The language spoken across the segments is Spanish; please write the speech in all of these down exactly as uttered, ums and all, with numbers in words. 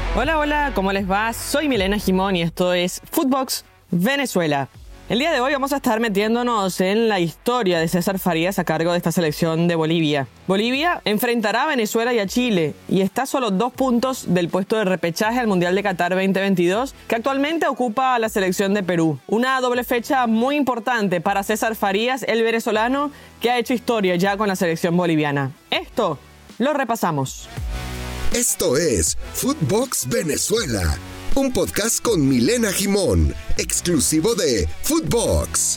Hola, hola, ¿cómo les va? Soy Milena Gimón y esto es Footbox Venezuela. El día de hoy vamos a estar metiéndonos en la historia de César Farías a cargo de esta selección de Bolivia. Bolivia enfrentará a Venezuela y a Chile y está a solo dos puntos del puesto de repechaje al Mundial de Qatar veinte veintidós que actualmente ocupa la selección de Perú. Una doble fecha muy importante para César Farías, el venezolano que ha hecho historia ya con la selección boliviana. Esto lo repasamos. Esto es Footbox Venezuela, un podcast con Milena Gimón, exclusivo de Footbox.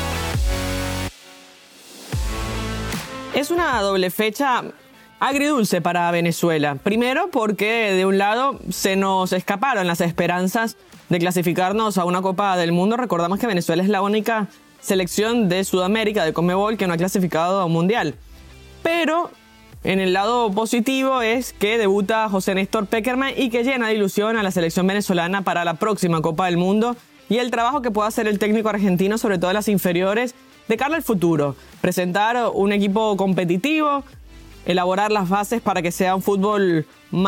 Es una doble fecha agridulce para Venezuela. Primero porque de un lado se nos escaparon las esperanzas de clasificarnos a una Copa del Mundo. Recordamos que Venezuela es la única selección de Sudamérica, de Conmebol, que no ha clasificado a un Mundial. Pero en el lado positivo es que debuta José Néstor Pekerman y que llena de ilusión a la selección venezolana para la próxima Copa del Mundo y el trabajo que pueda hacer el técnico argentino, sobre todo en las inferiores, de cara al futuro. Presentar un equipo competitivo, elaborar las bases para que sea un fútbol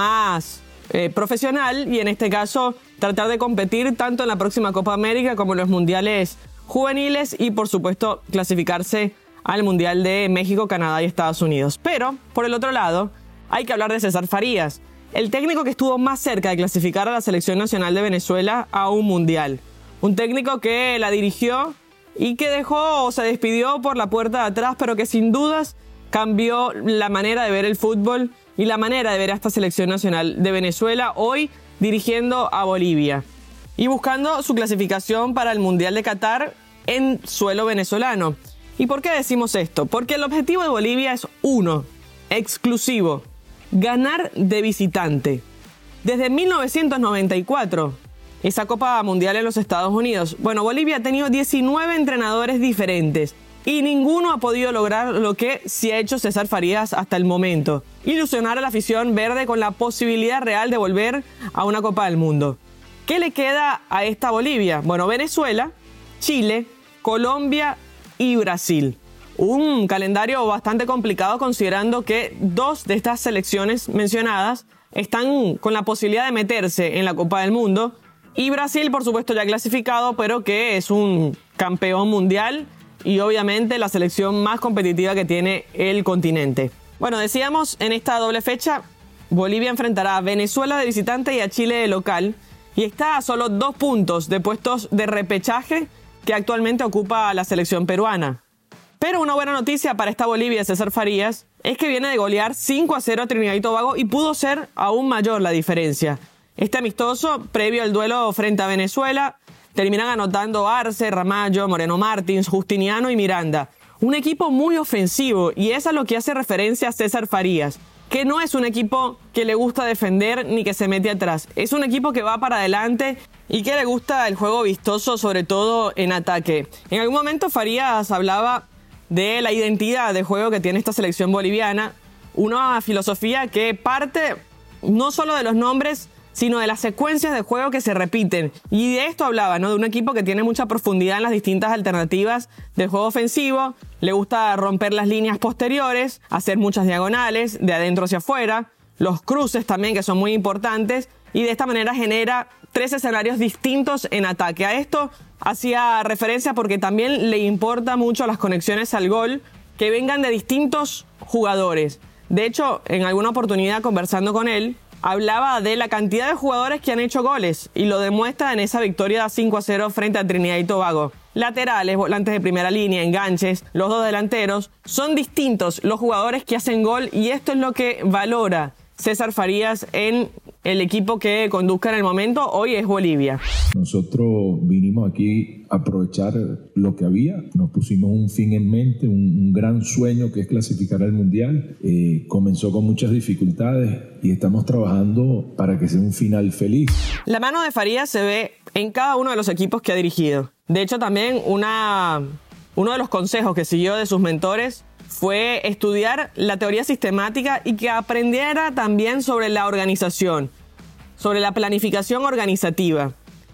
más eh, profesional y en este caso tratar de competir tanto en la próxima Copa América como en los mundiales juveniles y por supuesto clasificarse al Mundial de México, Canadá y Estados Unidos. Pero, por el otro lado, hay que hablar de César Farías, el técnico que estuvo más cerca de clasificar a la Selección Nacional de Venezuela a un Mundial. Un técnico que la dirigió y que dejó o se despidió por la puerta de atrás, pero que sin dudas cambió la manera de ver el fútbol y la manera de ver a esta Selección Nacional de Venezuela, hoy dirigiendo a Bolivia y buscando su clasificación para el Mundial de Qatar en suelo venezolano. ¿Y por qué decimos esto? Porque el objetivo de Bolivia es uno, exclusivo, ganar de visitante. Desde mil novecientos noventa y cuatro, esa Copa Mundial en los Estados Unidos, bueno, Bolivia ha tenido diecinueve entrenadores diferentes y ninguno ha podido lograr lo que sí ha hecho César Farías hasta el momento: ilusionar a la afición verde con la posibilidad real de volver a una Copa del Mundo. ¿Qué le queda a esta Bolivia? Bueno, Venezuela, Chile, Colombia y Brasil. Un calendario bastante complicado considerando que dos de estas selecciones mencionadas están con la posibilidad de meterse en la Copa del Mundo y Brasil, por supuesto, ya clasificado, pero que es un campeón mundial y obviamente la selección más competitiva que tiene el continente. Bueno, decíamos, en esta doble fecha Bolivia enfrentará a Venezuela de visitante y a Chile de local y está a solo dos puntos de puestos de repechaje que actualmente ocupa la selección peruana. Pero una buena noticia para esta Bolivia de César Farías es que viene de golear cinco a cero a Trinidad y Tobago y pudo ser aún mayor la diferencia. Este amistoso, previo al duelo frente a Venezuela, terminan anotando Arce, Ramallo, Moreno Martins, Justiniano y Miranda. Un equipo muy ofensivo y eso es lo que hace referencia a César Farías, que no es un equipo que le gusta defender ni que se mete atrás. Es un equipo que va para adelante y que le gusta el juego vistoso, sobre todo en ataque. En algún momento Farías hablaba de la identidad de juego que tiene esta selección boliviana, una filosofía que parte no solo de los nombres, sino de las secuencias de juego que se repiten. Y de esto hablaba, ¿no? De un equipo que tiene mucha profundidad en las distintas alternativas del juego ofensivo. Le gusta romper las líneas posteriores, hacer muchas diagonales, de adentro hacia afuera. Los cruces también, que son muy importantes. Y de esta manera genera tres escenarios distintos en ataque. A esto hacía referencia porque también le importa mucho las conexiones al gol que vengan de distintos jugadores. De hecho, en alguna oportunidad conversando con él, hablaba de la cantidad de jugadores que han hecho goles y lo demuestra en esa victoria cinco a cero frente a Trinidad y Tobago. Laterales, volantes de primera línea, enganches, los dos delanteros, son distintos los jugadores que hacen gol y esto es lo que valora César Farías en el equipo que conduzca en el momento. Hoy es Bolivia. Nosotros vinimos aquí a aprovechar lo que había, nos pusimos un fin en mente, un, un gran sueño que es clasificar al Mundial. Eh, comenzó con muchas dificultades y estamos trabajando para que sea un final feliz. La mano de Farías se ve en cada uno de los equipos que ha dirigido. De hecho, también una, uno de los consejos que siguió de sus mentores fue estudiar la teoría sistemática y que aprendiera también sobre la organización, sobre la planificación organizativa.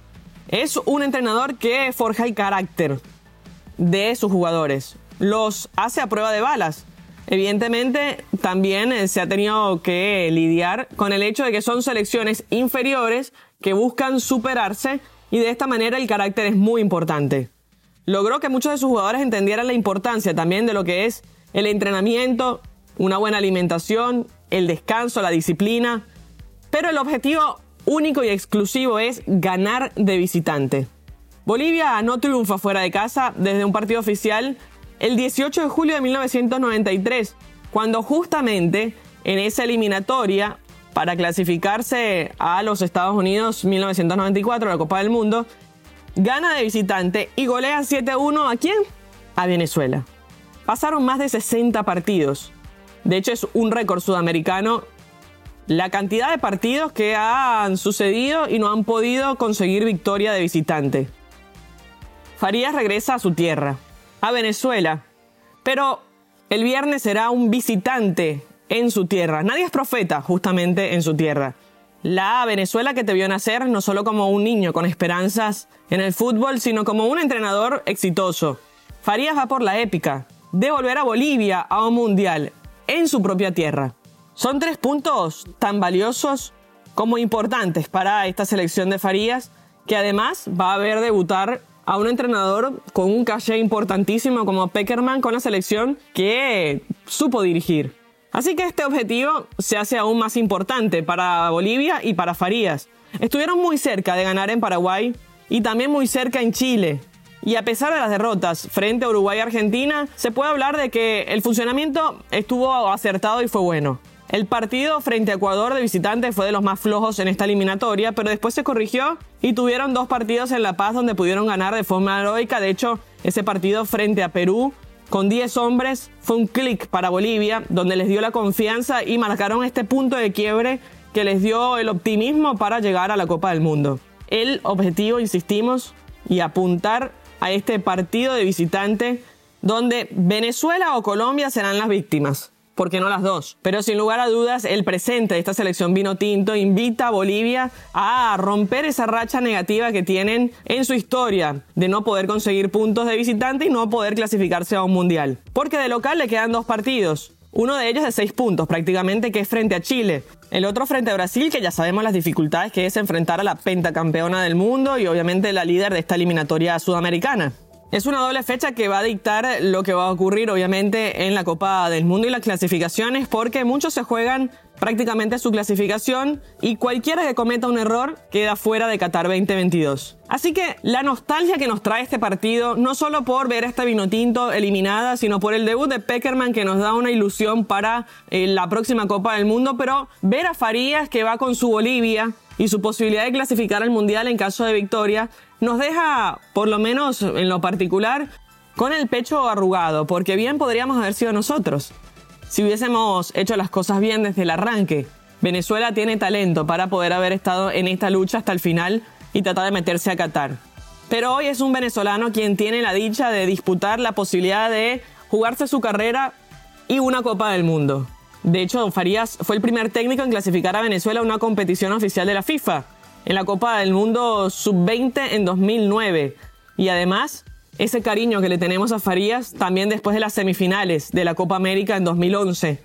Es un entrenador que forja el carácter de sus jugadores, los hace a prueba de balas. evidentemente también se ha tenido que lidiar con el hecho de que son selecciones inferiores que buscan superarse y de esta manera el carácter es muy importante. Logró que muchos de sus jugadores entendieran la importancia también de lo que es el entrenamiento, una buena alimentación, el descanso, la disciplina, pero el objetivo único y exclusivo es ganar de visitante. Bolivia no triunfa fuera de casa desde un partido oficial el dieciocho de julio de mil novecientos noventa y tres, cuando justamente en esa eliminatoria para clasificarse a los Estados Unidos mil novecientos noventa y cuatro, la Copa del Mundo, gana de visitante y golea siete a uno ¿a quién? A Venezuela. Pasaron más de sesenta partidos. De hecho, es un récord sudamericano la cantidad de partidos que han sucedido y no han podido conseguir victoria de visitante. Farías regresa a su tierra, a Venezuela, pero el viernes será un visitante en su tierra. Nadie es profeta justamente en su tierra. La Venezuela que te vio nacer no solo como un niño con esperanzas en el fútbol, sino como un entrenador exitoso. Farías va por la épica de volver a Bolivia a un mundial en su propia tierra. Son tres puntos tan valiosos como importantes para esta selección de Farías, que además va a ver debutar a un entrenador con un caché importantísimo como Pekerman con la selección que supo dirigir. Así que este objetivo se hace aún más importante para Bolivia y para Farías. Estuvieron muy cerca de ganar en Paraguay y también muy cerca en Chile. Y a pesar de las derrotas frente a Uruguay y Argentina, se puede hablar de que el funcionamiento estuvo acertado y fue bueno. El partido frente a Ecuador de visitante fue de los más flojos en esta eliminatoria, pero después se corrigió y tuvieron dos partidos en La Paz donde pudieron ganar de forma heroica. De hecho, ese partido frente a Perú con diez hombres fue un clic para Bolivia, donde les dio la confianza y marcaron este punto de quiebre que les dio el optimismo para llegar a la Copa del Mundo. El objetivo, insistimos, y apuntar a este partido de visitante donde Venezuela o Colombia serán las víctimas. ¿Por qué no las dos? Pero sin lugar a dudas, el presente de esta selección vinotinto invita a Bolivia a romper esa racha negativa que tienen en su historia de no poder conseguir puntos de visitante y no poder clasificarse a un mundial. Porque de local le quedan dos partidos. Uno de ellos de seis puntos prácticamente, que es frente a Chile. El otro frente a Brasil, que ya sabemos las dificultades que es enfrentar a la pentacampeona del mundo y obviamente la líder de esta eliminatoria sudamericana. Es una doble fecha que va a dictar lo que va a ocurrir obviamente en la Copa del Mundo y las clasificaciones, porque muchos se juegan prácticamente su clasificación y cualquiera que cometa un error queda fuera de Qatar veinte veintidós. Así que la nostalgia que nos trae este partido, no solo por ver a esta Vinotinto eliminada, sino por el debut de Pekerman, que nos da una ilusión para eh, la próxima Copa del Mundo, pero ver a Farías que va con su Bolivia y su posibilidad de clasificar al Mundial en caso de victoria, nos deja, por lo menos en lo particular, con el pecho arrugado, porque bien podríamos haber sido nosotros si hubiésemos hecho las cosas bien desde el arranque. Venezuela tiene talento para poder haber estado en esta lucha hasta el final y tratar de meterse a Qatar. Pero hoy es un venezolano quien tiene la dicha de disputar la posibilidad de jugarse su carrera y una Copa del Mundo. De hecho, Farías fue el primer técnico en clasificar a Venezuela a una competición oficial de la FIFA, en la Copa del Mundo sub veinte en dos mil nueve. Y además, ese cariño que le tenemos a Farías también después de las semifinales de la Copa América en dos mil once.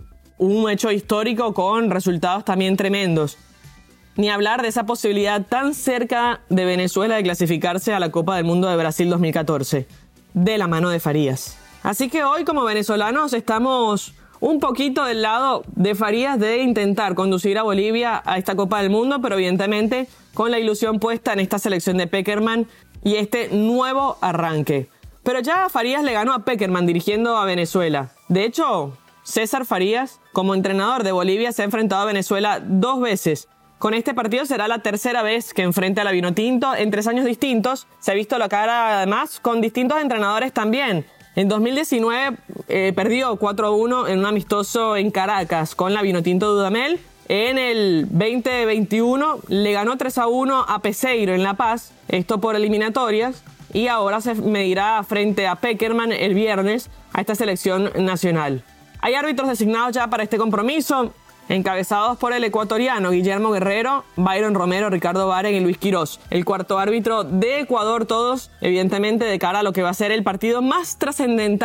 Un hecho histórico con resultados también tremendos. Ni hablar de esa posibilidad tan cerca de Venezuela de clasificarse a la Copa del Mundo de Brasil dos mil catorce, de la mano de Farías. Así que hoy, como venezolanos, estamos un poquito del lado de Farías de intentar conducir a Bolivia a esta Copa del Mundo, pero evidentemente con la ilusión puesta en esta selección de Pekerman y este nuevo arranque. Pero ya Farías le ganó a Pekerman dirigiendo a Venezuela. De hecho, César Farías, como entrenador de Bolivia, se ha enfrentado a Venezuela dos veces. Con este partido será la tercera vez que enfrente a la Vinotinto en tres años distintos. Se ha visto la cara además con distintos entrenadores también. En dos mil diecinueve eh, perdió cuatro a uno en un amistoso en Caracas con la Vinotinto Dudamel. En el veinte veintiuno le ganó tres a uno a Peseiro en La Paz, esto por eliminatorias, y ahora se medirá frente a Pekerman el viernes a esta selección nacional. Hay árbitros designados ya para este compromiso, encabezados por el ecuatoriano Guillermo Guerrero, Byron Romero, Ricardo Baren y Luis Quirós. El cuarto árbitro de Ecuador, todos evidentemente de cara a lo que va a ser el partido más trascendental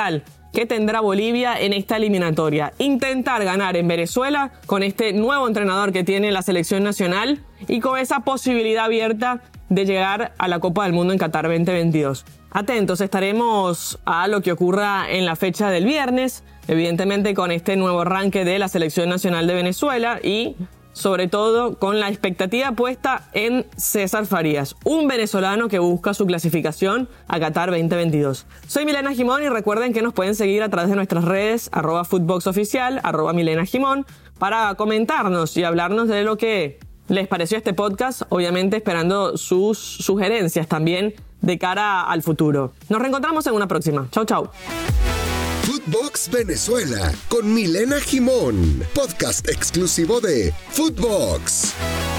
que tendrá Bolivia en esta eliminatoria. Intentar ganar en Venezuela con este nuevo entrenador que tiene la selección nacional y con esa posibilidad abierta de llegar a la Copa del Mundo en Qatar veinte veintidós. Atentos, estaremos a lo que ocurra en la fecha del viernes, evidentemente con este nuevo arranque de la selección nacional de Venezuela y sobre todo con la expectativa puesta en César Farías, un venezolano que busca su clasificación a Qatar veinte veintidós. Soy Milena Gimón y recuerden que nos pueden seguir a través de nuestras redes, arroba footboxoficial, arroba Milena Gimón, para comentarnos y hablarnos de lo que les pareció este podcast, obviamente esperando sus sugerencias también de cara al futuro. Nos reencontramos en una próxima. Chau, chau. Footbox Venezuela con Milena Gimón, podcast exclusivo de Footbox.